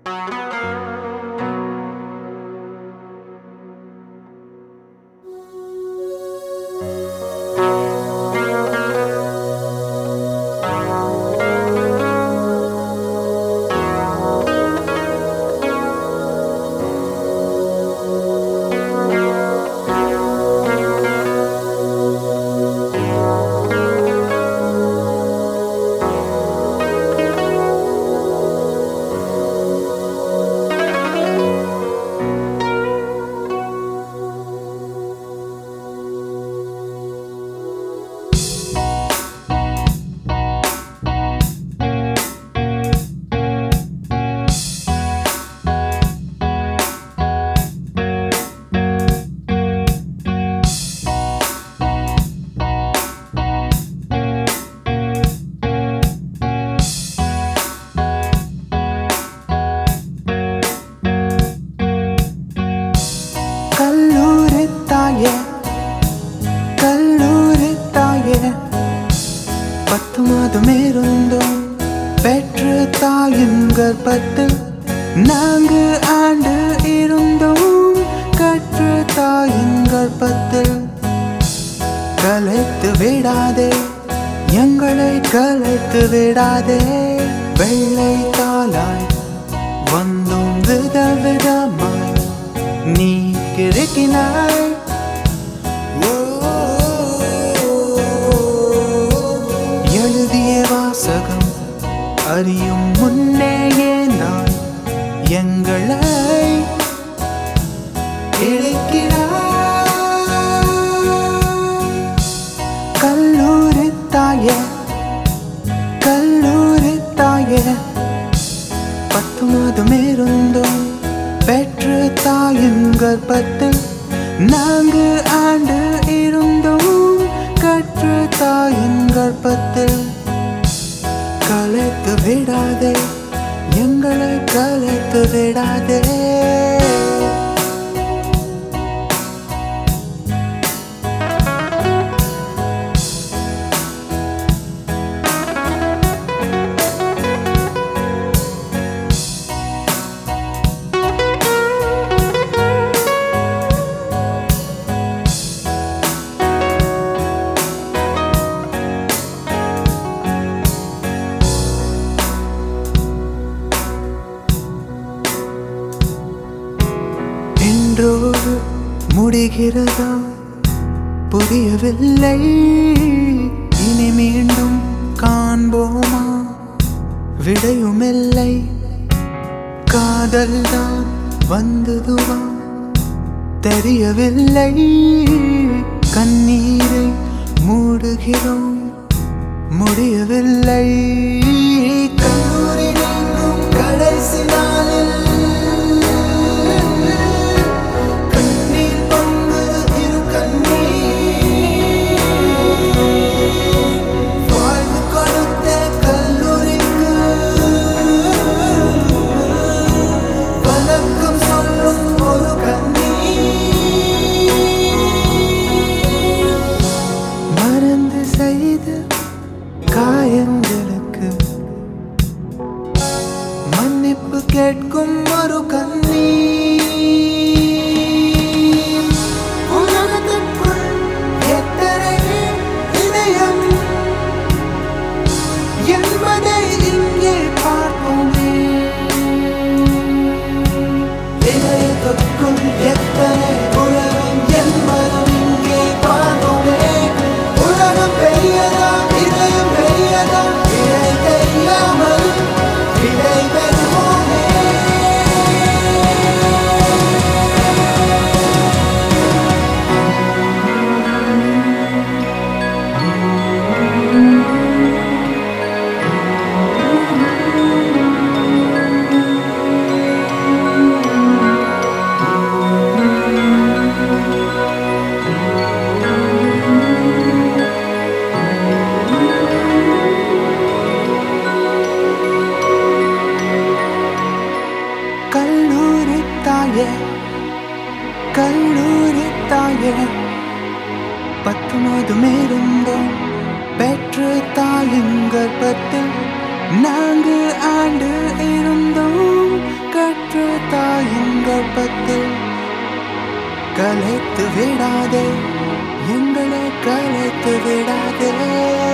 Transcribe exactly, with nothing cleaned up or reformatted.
கல்லூரி தாயே பத்து மாதம் இருந்தோம் பெற்ற தாயின் கர்ப்பத்தில் நான்கு ஆண்டு இருந்தோம் கற்ற தாயின் கர்ப்பத்தில் கலைத்து விடாதே எங்களை கலைத்து விடாதே வெள்ளை தாளாய் வந்தோம் விதவிதமாய் நீ கிறுக்கினாய் எழுதிய வாசகம் அறியும் முன்னேயே நான் எங்களை இழைக்கிறாய் கல்லூரி தாயே கல்லூரி தாயே பத்து மாதம் இருந்தோம் பெற்ற தாயின் கர்ப்பத்தில் நான்கு ஆண்டு இருந்தோம் கற்ற தாயின் கர்ப்பத்தில் கலைத்து விடாதே எங்களை கலைத்து விடாதே இன்றோடு முடிகிறதா புரியவில்லை இனி மீண்டும் காண்போமா விடையுமில்லை காதல்தான் வந்ததுவா தெரியவில்லை கண்ணீரை மூடுகிறோம் முடியவில்லை கல்லூரி நீங்கும் கடைசி நாளில் காயங்களுக்கு மன்னிப்பு கேட்கும் ஒரு கண்ணீர் உலகத்துக்குள் எத்தனை இதயம் என்பதை இங்கே பார்ப்போமே இதயத்துக்குள் எத்தனை உலகம் என்பதும் இங்கே பார்ப்போமே உலகம் பெரியதா கல்லூரி தாயே கல்லூரி தாயே பத்து மாதம் இருந்தோம் பெற்ற தாயின் கர்ப்பத்தில் நான்கு ஆண்டு இருந்தோம் பெற்ற தாயின் கர்ப்பத்தில் கலைத்து விடாதே, எங்களை கலைத்து விடாதே.